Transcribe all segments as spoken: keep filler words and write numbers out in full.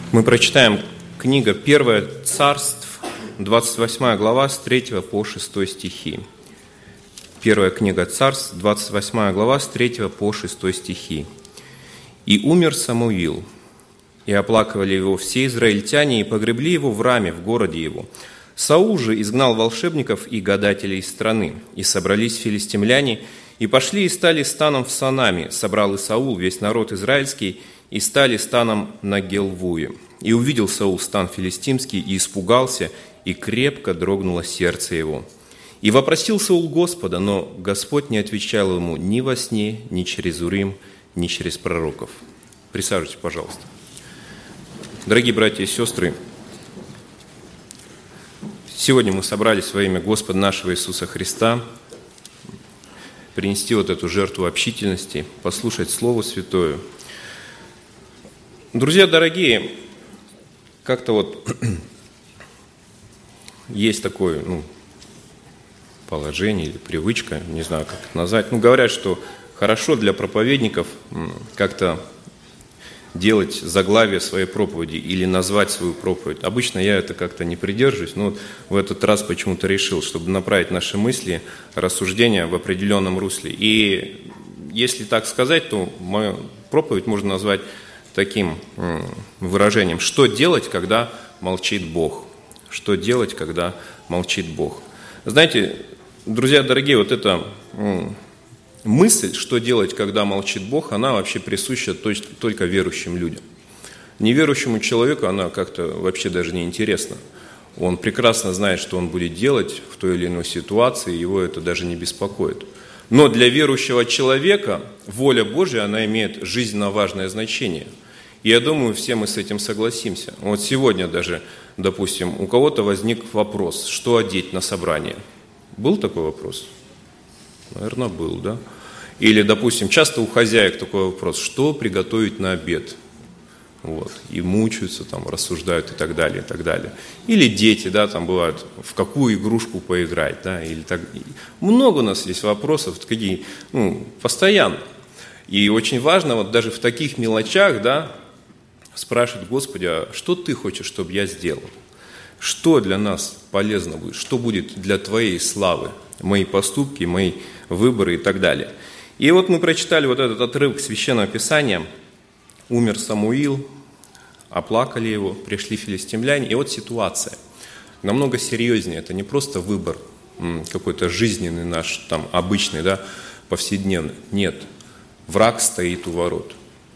Мы прочитаем книга «Первое Царств», двадцать восьмая глава, с третьего по шестой стихи. Первая книга Царств, двадцать восьмая глава, с третьего по шестой стихи. «И умер Самуил, и оплакивали его все израильтяне, и погребли его в Раме, в городе его. Саул же изгнал волшебников и гадателей из страны, и собрались филистимляне, и пошли и стали станом в Санаме, собрал и Саул весь народ израильский, и стали станом на Гелвуе. И увидел Саул стан филистимский, и испугался, и крепко дрогнуло сердце его. И вопросил Саул Господа, но Господь не отвечал ему ни во сне, ни через Урим, ни через пророков». Присаживайтесь, пожалуйста. Дорогие братья и сестры, сегодня мы собрались во имя Господа нашего Иисуса Христа принести вот эту жертву общительности, послушать Слово Святое. Друзья дорогие, как-то вот есть такое ну, положение или привычка, не знаю, как это назвать. Ну, говорят, что хорошо для проповедников как-то делать заглавие своей проповеди или назвать свою проповедь. Обычно я это как-то не придерживаюсь, но в этот раз почему-то решил, чтобы направить наши мысли, рассуждения в определенном русле. И если так сказать, то мою проповедь можно назвать таким выражением: что делать, когда молчит Бог? Что делать, когда молчит Бог? Знаете, друзья дорогие, вот эта мысль, что делать, когда молчит Бог, она вообще присуща только верующим людям. Неверующему человеку она как-то вообще даже не интересна. Он прекрасно знает, что он будет делать в той или иной ситуации, его это даже не беспокоит. Но для верующего человека воля Божья, она имеет жизненно важное значение. И я думаю, все мы с этим согласимся. Вот сегодня даже, допустим, у кого-то возник вопрос, что одеть на собрание. Был такой вопрос? Наверное, был, да? Или, допустим, часто у хозяек такой вопрос, что приготовить на обед? Вот. И мучаются, там, рассуждают и так далее, и так далее. Или дети, да, там бывают, в какую игрушку поиграть, да, или так. Много у нас есть вопросов, такие, ну, постоянно. И очень важно вот даже в таких мелочах, да, спрашивать: Господи, а что Ты хочешь, чтобы я сделал? Что для нас полезно будет? Что будет для Твоей славы? Мои поступки, мои выборы и так далее. И вот мы прочитали вот этот отрывок Священного Писания. Умер Самуил, оплакали его, пришли филистимляне. И вот ситуация намного серьезнее. Это не просто выбор какой-то жизненный наш, там, обычный, да, повседневный. Нет, враг стоит у ворот.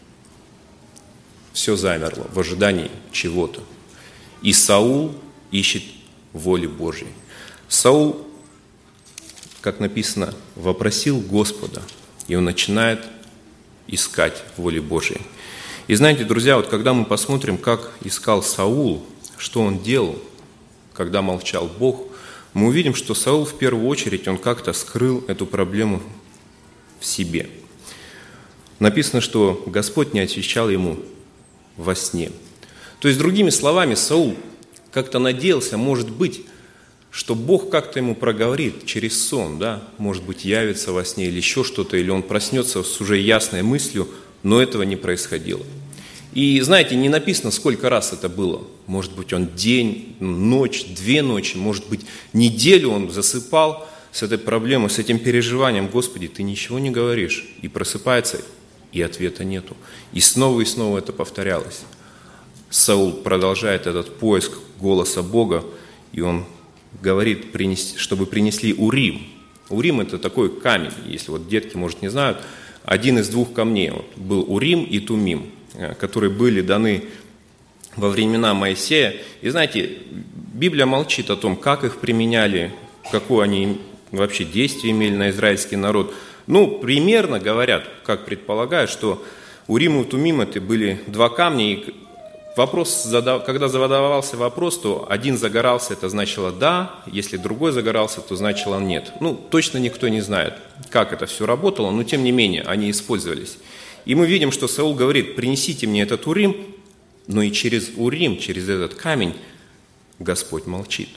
Все замерло в ожидании чего-то. И Саул ищет воли Божьей. Саул, как написано, вопросил Господа, и он начинает искать воли Божьей. И знаете, друзья, вот когда мы посмотрим, как искал Саул, что он делал, когда молчал Бог, мы увидим, что Саул в первую очередь, он как-то скрыл эту проблему в себе. Написано, что Господь не отвечал ему во сне. То есть, другими словами, Саул как-то надеялся, может быть, что Бог как-то ему проговорит через сон, да, может быть, явится во сне или еще что-то, или он проснется с уже ясной мыслью, но этого не происходило. И, знаете, не написано, сколько раз это было. Может быть, он день, ночь, две ночи, может быть, неделю он засыпал с этой проблемой, с этим переживанием: Господи, Ты ничего не говоришь. И просыпается, и ответа нету. И снова и снова это повторялось. Саул продолжает этот поиск голоса Бога, и он говорит, чтобы принесли Урим. Урим – это такой камень, если вот детки, может, не знают, один из двух камней. Вот был Урим и Тумим, которые были даны во времена Моисея. И знаете, Библия молчит о том, как их применяли, какое они вообще действие имели на израильский народ. Ну, примерно говорят, как предполагают, что Урим и Тумим – это были два камня, и вопрос, когда задавался вопрос, то один загорался, это значило «да», если другой загорался, то значило «нет». Ну, точно никто не знает, как это все работало, но тем не менее они использовались. И мы видим, что Саул говорит: принесите мне этот Урим, но и через Урим, через этот камень Господь молчит.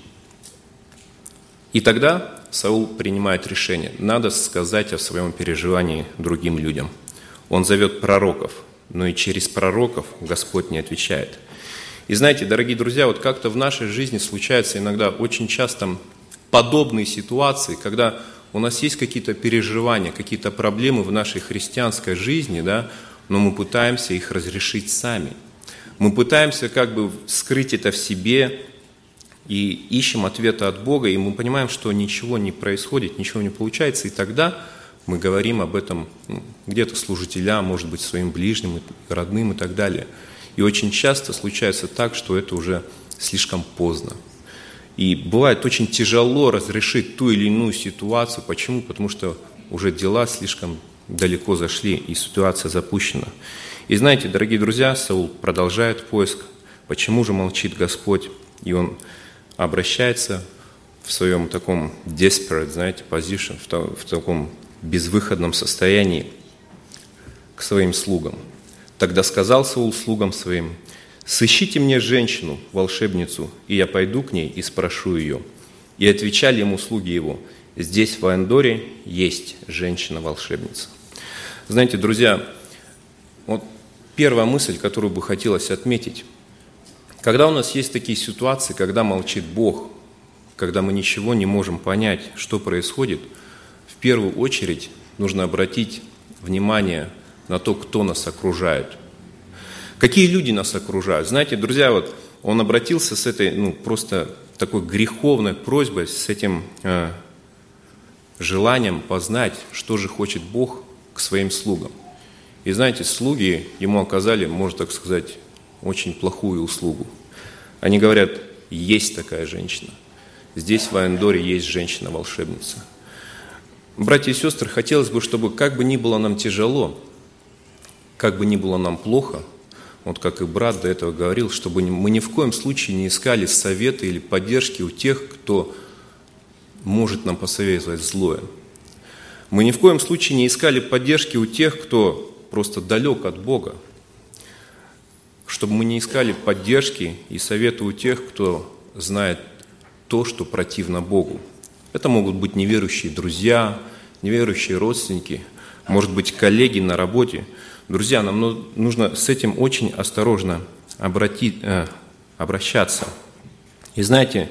И тогда Саул принимает решение, надо сказать о своем переживании другим людям. Он зовет пророков, но и через пророков Господь не отвечает. И знаете, дорогие друзья, вот как-то в нашей жизни случаются иногда очень часто подобные ситуации, когда у нас есть какие-то переживания, какие-то проблемы в нашей христианской жизни, да, но мы пытаемся их разрешить сами. Мы пытаемся как бы скрыть это в себе и ищем ответа от Бога, и мы понимаем, что ничего не происходит, ничего не получается, и тогда мы говорим об этом ну, где-то служителям, может быть, своим ближним, родным и так далее. И очень часто случается так, что это уже слишком поздно. И бывает очень тяжело разрешить ту или иную ситуацию. Почему? Потому что уже дела слишком далеко зашли, и ситуация запущена. И знаете, дорогие друзья, Саул продолжает поиск. Почему же молчит Господь? И он обращается в своем таком desperate, знаете, position, в, в таком безвыходном состоянии к своим слугам. Тогда сказал Саул слугам своим: «Сыщите мне женщину, волшебницу, и я пойду к ней и спрошу ее». И отвечали ему слуги его: «Здесь, в Андоре, есть женщина-волшебница». Знаете, друзья, вот первая мысль, которую бы хотелось отметить. Когда у нас есть такие ситуации, когда молчит Бог, когда мы ничего не можем понять, что происходит, в первую очередь нужно обратить внимание на то, кто нас окружает. Какие люди нас окружают? Знаете, друзья, вот он обратился с этой, ну, просто такой греховной просьбой, с этим э, желанием познать, что же хочет Бог к своим слугам. И знаете, слуги ему оказали, можно так сказать, очень плохую услугу. Они говорят: есть такая женщина. Здесь, в Андоре, есть женщина-волшебница. Братья и сестры, хотелось бы, чтобы как бы ни было нам тяжело, как бы ни было нам плохо, вот как и брат до этого говорил, чтобы мы ни в коем случае не искали совета или поддержки у тех, кто может нам посоветовать злое. Мы ни в коем случае не искали поддержки у тех, кто просто далек от Бога. Чтобы мы не искали поддержки и совета у тех, кто знает то, что противно Богу. Это могут быть неверующие друзья, неверующие родственники, может быть, коллеги на работе. Друзья, нам нужно с этим очень осторожно обратить, э, обращаться. И знаете,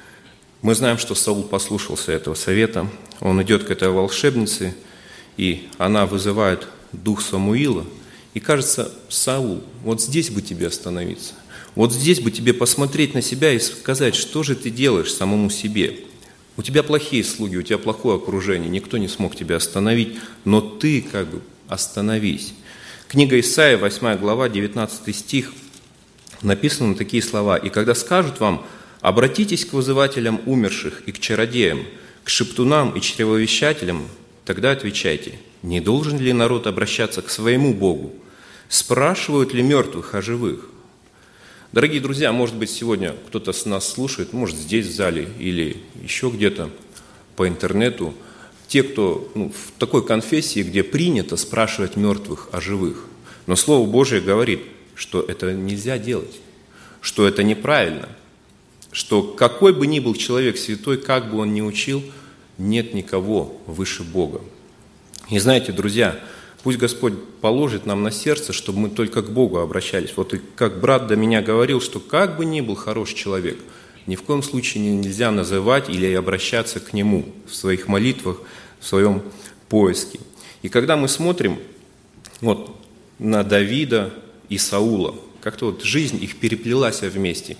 мы знаем, что Саул послушался этого совета. Он идет к этой волшебнице, и она вызывает дух Самуила. И кажется: Саул, вот здесь бы тебе остановиться. Вот здесь бы тебе посмотреть на себя и сказать, что же ты делаешь самому себе. У тебя плохие слуги, у тебя плохое окружение, никто не смог тебя остановить, но ты как бы остановись. Книга Исаия, восьмая глава, девятнадцатый стих, написаны такие слова: «И когда скажут вам: обратитесь к вызывателям умерших и к чародеям, к шептунам и чревовещателям, тогда отвечайте: не должен ли народ обращаться к своему Богу? Спрашивают ли мертвых о живых?» Дорогие друзья, может быть, сегодня кто-то с нас слушает, может, здесь в зале или еще где-то по интернету, те, кто ну, в такой конфессии, где принято спрашивать мертвых о живых. Но Слово Божие говорит, что это нельзя делать, что это неправильно, что какой бы ни был человек святой, как бы он ни учил, нет никого выше Бога. И знаете, друзья, пусть Господь положит нам на сердце, чтобы мы только к Богу обращались. Вот и как брат до меня говорил, что как бы ни был хороший человек, ни в коем случае нельзя называть или обращаться к Нему в своих молитвах, в своем поиске. И когда мы смотрим вот на Давида и Саула, как-то вот жизнь их переплелась вместе.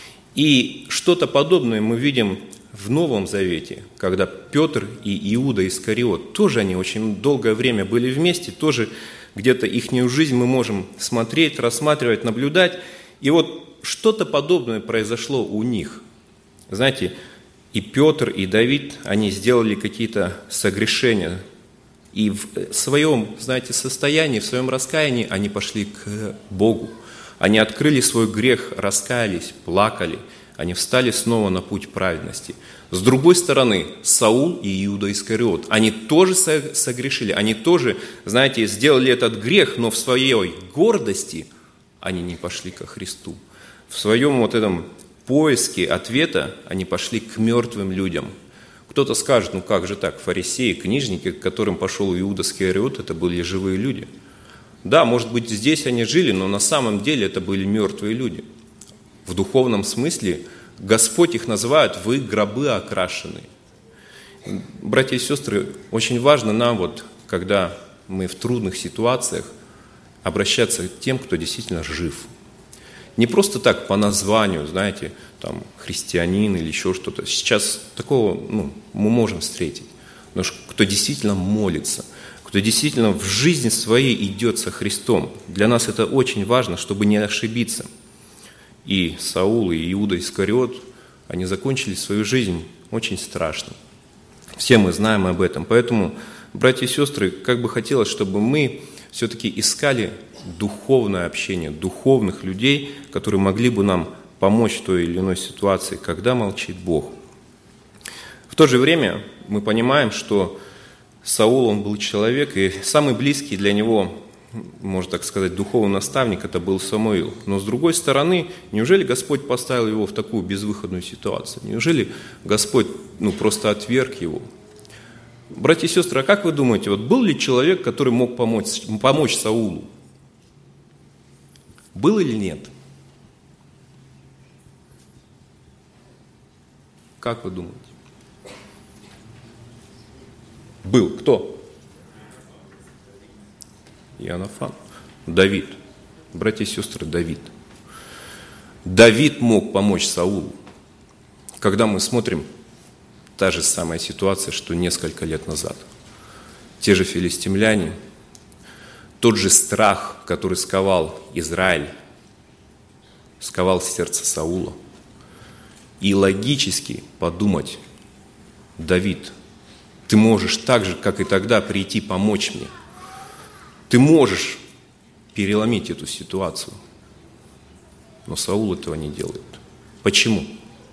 И что-то подобное мы видим в Новом Завете, когда Петр и Иуда Искариот, тоже они очень долгое время были вместе, тоже где-то ихнюю жизнь мы можем смотреть, рассматривать, наблюдать. И вот что-то подобное произошло у них. Знаете, и Петр, и Давид, они сделали какие-то согрешения. И в своем, знаете, состоянии, в своем раскаянии они пошли к Богу. Они открыли свой грех, раскаялись, плакали. Они встали снова на путь праведности. С другой стороны, Саул и Иуда Искариот, они тоже согрешили, они тоже, знаете, сделали этот грех, но в своей гордости они не пошли ко Христу. В своем вот этом поиске ответа они пошли к мертвым людям. Кто-то скажет: ну как же так, фарисеи, книжники, к которым пошел Иуда Искариот, это были живые люди. Да, может быть, здесь они жили, но на самом деле это были мертвые люди. В духовном смысле Господь их называет «вы гробы окрашены». Братья и сестры, очень важно нам, вот, когда мы в трудных ситуациях, обращаться к тем, кто действительно жив. Не просто так по названию, знаете, там, христианин или еще что-то. Сейчас такого ну, мы можем встретить. Но кто действительно молится, кто действительно в жизни своей идет со Христом. Для нас это очень важно, чтобы не ошибиться. И Саул, и Иуда Искариот, они закончили свою жизнь очень страшно. Все мы знаем об этом. Поэтому, братья и сестры, как бы хотелось, чтобы мы все-таки искали духовное общение, духовных людей, которые могли бы нам помочь в той или иной ситуации, когда молчит Бог. В то же время мы понимаем, что Саул, он был человек, и самый близкий для него, можно так сказать, духовный наставник, это был Самуил. Но с другой стороны, неужели Господь поставил его в такую безвыходную ситуацию? Неужели Господь ну, просто отверг его? Братья и сестры, а как вы думаете, вот был ли человек, который мог помочь, помочь Саулу? Был или нет? Как вы думаете? Был. Кто? Иоаннафан. Давид. Братья и сестры, Давид. Давид мог помочь Саулу. Когда мы смотрим, та же самая ситуация, что несколько лет назад. Те же филистимляне, тот же страх, который сковал Израиль, сковал сердце Саула. И логически подумать, Давид, ты можешь так же, как и тогда, прийти помочь мне. Ты можешь переломить эту ситуацию. Но Саул этого не делает. Почему?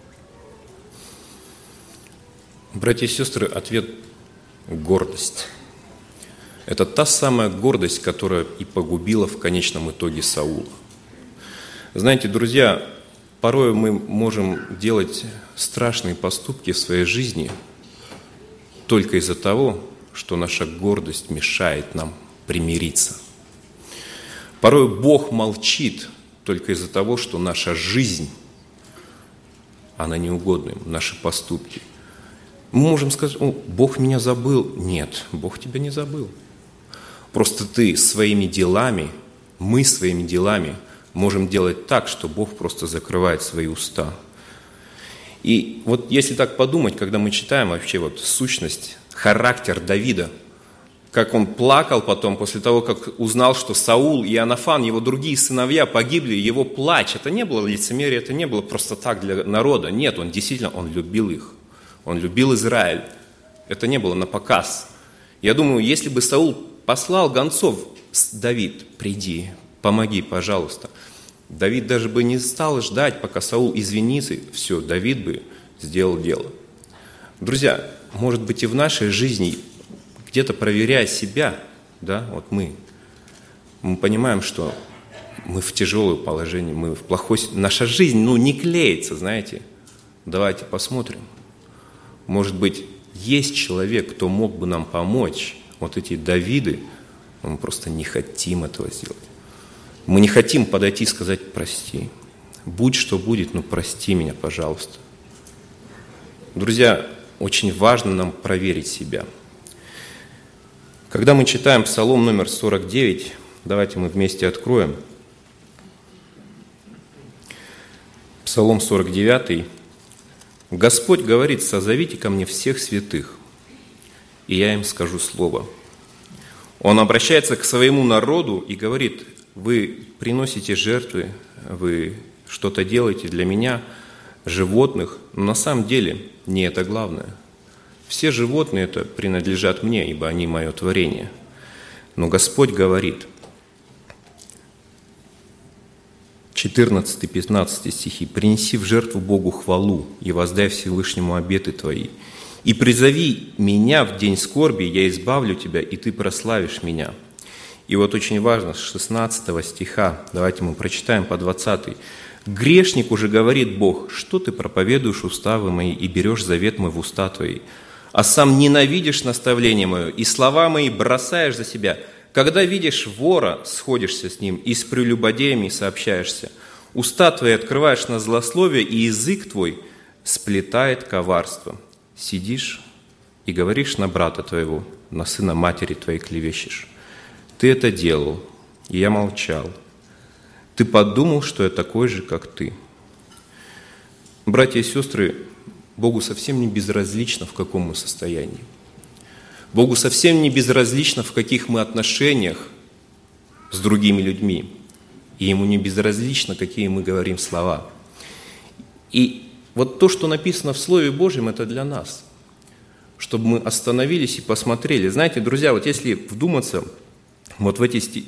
Братья и сестры, ответ – гордость. Это та самая гордость, которая и погубила в конечном итоге Саула. Знаете, друзья, порой мы можем делать страшные поступки в своей жизни только из-за того, что наша гордость мешает нам примириться. Порой Бог молчит только из-за того, что наша жизнь, она неугодна им, наши поступки. Мы можем сказать, о, Бог меня забыл. Нет, Бог тебя не забыл. Просто ты своими делами, мы своими делами можем делать так, что Бог просто закрывает свои уста. И вот если так подумать, когда мы читаем вообще вот сущность, характер Давида, как он плакал потом после того, как узнал, что Саул и Иоаннафан, его другие сыновья погибли, его плач, это не было лицемерие, это не было просто так для народа. Нет, он действительно, он любил их. Он любил Израиль. Это не было на показ. Я думаю, если бы Саул послал гонцов, Давид, приди, помоги, пожалуйста. Давид даже бы не стал ждать, пока Саул извинится. Все, Давид бы сделал дело. Друзья, может быть и в нашей жизни, где-то проверяя себя, да, вот мы, мы понимаем, что мы в тяжелом положении, мы в плохой... Наша жизнь, ну, не клеится, знаете. Давайте посмотрим. Может быть, есть человек, кто мог бы нам помочь. Вот эти Давиды, мы просто не хотим этого сделать. Мы не хотим подойти и сказать «прости». Будь что будет, но прости меня, пожалуйста. Друзья, очень важно нам проверить себя. Когда мы читаем Псалом номер сорок девять, давайте мы вместе откроем. Псалом сорок девять. Господь говорит: «Созовите ко мне всех святых, и я им скажу слово». Он обращается к своему народу и говорит: вы приносите жертвы, вы что-то делаете для меня, животных, но на самом деле не это главное. Все животные это принадлежат мне, ибо они мое творение. Но Господь говорит, четырнадцатый-пятнадцатый стихи: «Принеси в жертву Богу хвалу и воздай Всевышнему обеты твои. И призови меня в день скорби, я избавлю тебя, и ты прославишь меня». И вот очень важно, с шестнадцатого стиха, давайте мы прочитаем по двадцатый. «Грешник уже говорит Бог, что ты проповедуешь уставы мои и берешь завет мой в уста твои, а сам ненавидишь наставление мое и слова мои бросаешь за себя. Когда видишь вора, сходишься с ним, и с прелюбодеями сообщаешься. Уста твои открываешь на злословие, и язык твой сплетает коварство. Сидишь и говоришь на брата твоего, на сына матери твоей клевещешь. Ты это делал, и я молчал. Ты подумал, что я такой же, как ты. Братья и сестры, Богу совсем не безразлично, в каком мы состоянии. Богу совсем не безразлично, в каких мы отношениях с другими людьми. И Ему не безразлично, какие мы говорим слова. И вот то, что написано в Слове Божьем, это для нас. Чтобы мы остановились и посмотрели. Знаете, друзья, вот если вдуматься вот в, эти стих,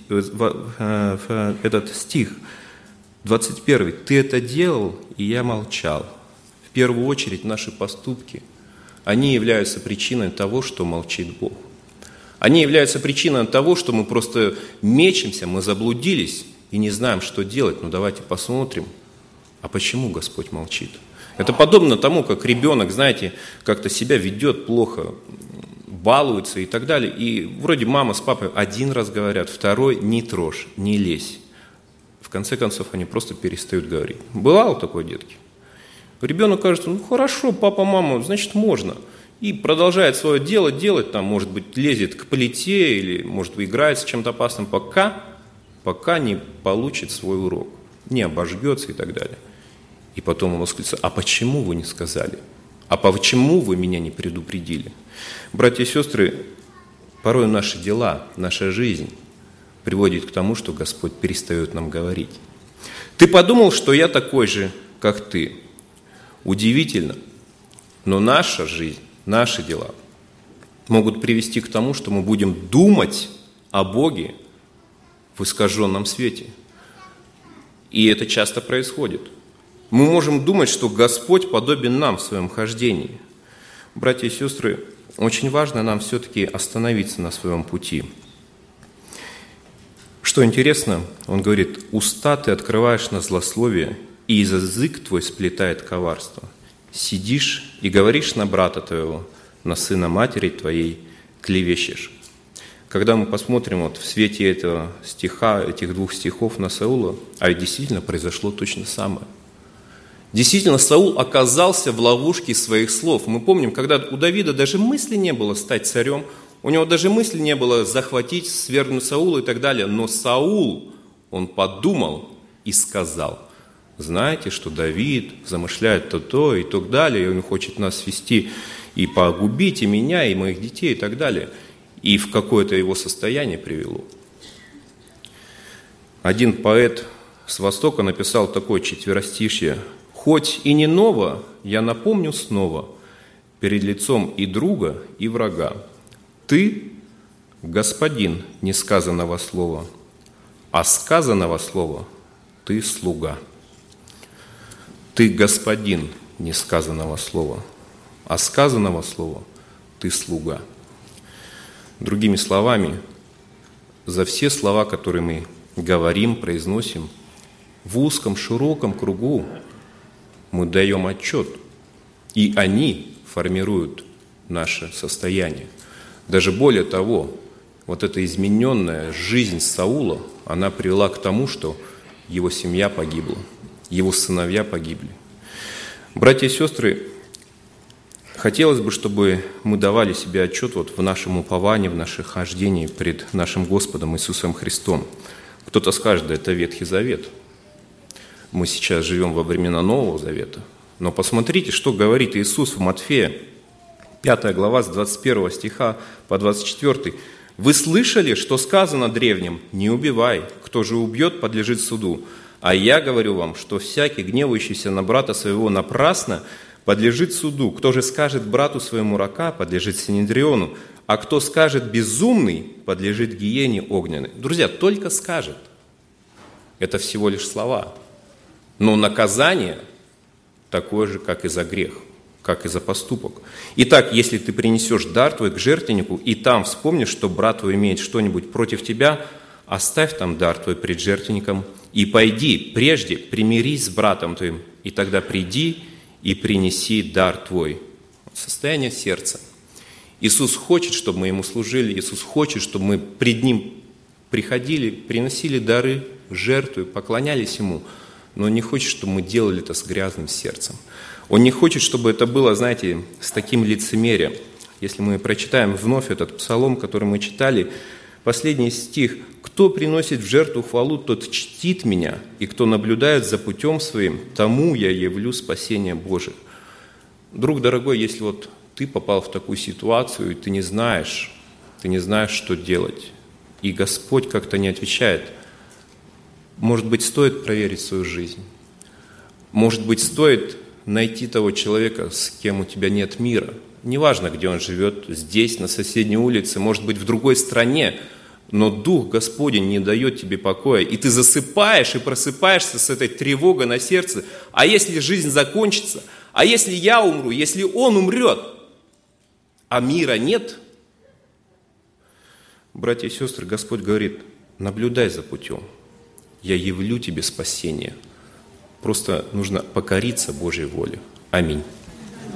в этот стих, двадцать первый. «Ты это делал, и я молчал». В первую очередь наши поступки, они являются причиной того, что молчит Бог. Они являются причиной того, что мы просто мечемся, мы заблудились и не знаем, что делать. Ну давайте посмотрим, а почему Господь молчит. Это подобно тому, как ребенок, знаете, как-то себя ведет плохо, балуется и так далее. И вроде мама с папой один раз говорят, второй не трожь, не лезь. В конце концов, они просто перестают говорить. Бывало такое, детки? Ребенок кажется, ну хорошо, папа, мама, значит можно. И продолжает свое дело делать, там, может быть, лезет к плите или, может быть, играет с чем-то опасным, пока, пока не получит свой урок, не обожгется и так далее. И потом он восклицает, а почему вы не сказали? А почему вы меня не предупредили? Братья и сестры, порой наши дела, наша жизнь приводит к тому, что Господь перестает нам говорить. Ты подумал, что я такой же, как ты. Удивительно, но наша жизнь, наши дела могут привести к тому, что мы будем думать о Боге в искаженном свете. И это часто происходит. Мы можем думать, что Господь подобен нам в своем хождении. Братья и сестры, очень важно нам все-таки остановиться на своем пути. Что интересно, он говорит, уста ты открываешь на злословие, и язык твой сплетает коварство. Сидишь и говоришь на брата твоего, на сына матери твоей клевещешь. Когда мы посмотрим вот в свете этого стиха, этих двух стихов на Саула, а ведь действительно произошло точно самое. Действительно, Саул оказался в ловушке своих слов. Мы помним, когда у Давида даже мысли не было стать царем, у него даже мысли не было захватить, свергнуть Саула и так далее. Но Саул, он подумал и сказал, знаете, что Давид замышляет то-то и так далее, и он хочет нас свести и погубить и меня, и моих детей и так далее. И в какое-то его состояние привело. Один поэт с Востока написал такое четверостишье. «Хоть и не ново, я напомню снова, перед лицом и друга, и врага. Ты, господин несказанного слова, а сказанного слова ты слуга». Ты господин несказанного слова, а сказанного слова ты слуга. Другими словами, за все слова, которые мы говорим, произносим, в узком, широком кругу мы даем отчет, и они формируют наше состояние. Даже более того, вот эта измененная жизнь Саула, она привела к тому, что его семья погибла, его сыновья погибли. Братья и сестры, хотелось бы, чтобы мы давали себе отчет вот в нашем уповании, в нашем хождении пред нашим Господом Иисусом Христом. Кто-то скажет, да это Ветхий Завет. Мы сейчас живем во времена Нового Завета. Но посмотрите, что говорит Иисус в Матфея, пятая глава, с двадцать первого стиха по двадцать четвёртый. «Вы слышали, что сказано древним? Не убивай, кто же убьет, подлежит суду. А я говорю вам, что всякий, гневающийся на брата своего напрасно, подлежит суду. Кто же скажет брату своему рака, подлежит синедриону, а кто скажет безумный, подлежит гиене огненной». Друзья, только скажет. Это всего лишь слова. Но наказание такое же, как и за грех, как и за поступок. Итак, если ты принесешь дар твой к жертвеннику, и там вспомнишь, что брат твой имеет что-нибудь против тебя, оставь там дар твой пред жертвенником, и пойди прежде примирись с братом твоим, и тогда приди и принеси дар твой. Состояние сердца. Иисус хочет, чтобы мы Ему служили, Иисус хочет, чтобы мы пред Ним приходили, приносили дары, жертвы, поклонялись Ему. но Он не хочет, чтобы мы делали это с грязным сердцем. Он не хочет, чтобы это было, знаете, с таким лицемерием. Если мы прочитаем вновь этот псалом, который мы читали, последний стих: «Кто приносит в жертву хвалу, тот чтит меня, и кто наблюдает за путем своим, тому я явлю спасение Божие». Друг дорогой, если вот ты попал в такую ситуацию, и ты не знаешь, ты не знаешь, что делать, и Господь как-то не отвечает, может быть, стоит проверить свою жизнь. Может быть, стоит найти того человека, с кем у тебя нет мира. Неважно, где он живет, здесь, на соседней улице, может быть, в другой стране, но Дух Господень не дает тебе покоя, и ты засыпаешь и просыпаешься с этой тревогой на сердце. А если жизнь закончится? А если я умру? Если он умрет? А мира нет? Братья и сестры, Господь говорит: наблюдай за путем, я явлю тебе спасение. Просто нужно покориться Божьей воле. Аминь.